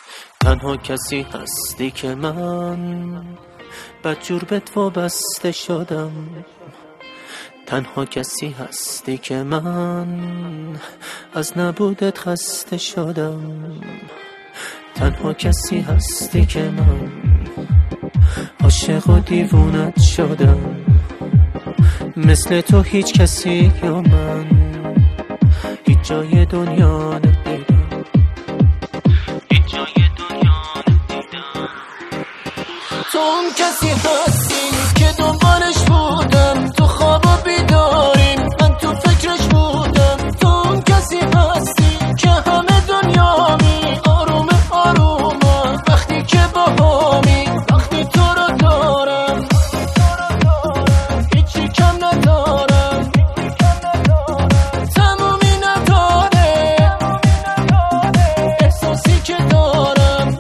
تنها کسی هستی که من بدجور به تو بسته شدم. تنها کسی هستی که من از نبودت خسته شدم. تنها کسی هستی که من عاشق و دیوونت شدم. مثل تو هیچ کسی یا من هیچ جای دنیا ندیدم. هیچ جای دنیا ندیدم. تو اون کسی هستی که دنبالش بودم، تو خواب و بیداریم من تو فکرش بودم. تو اون کسی هستی که همه دنیامی آروم آروم وقتی که باهامی، وقتی تو رو دارم هیچی کم ندارم، تمومی نداره احساسی که دارم.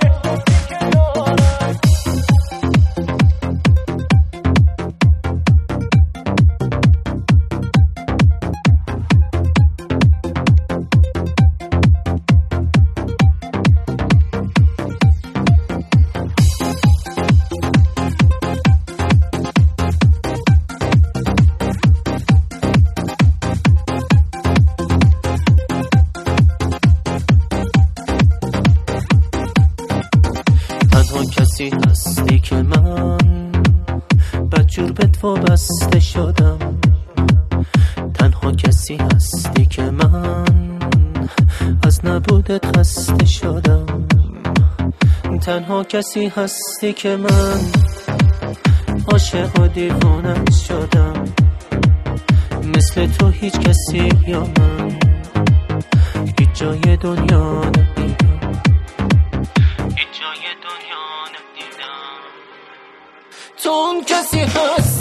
تنها کسی هستی که من بدجور به تو بسته شدم. تنها کسی هستی که من از نبودت خسته شدم. تنها کسی هستی که من عاشق و دیوانت شدم. مثل تو هیچ کسی یا من هیچ جای دنیا ندیدم. هیچ جای دنیا ندیدم. تو اون کسی هست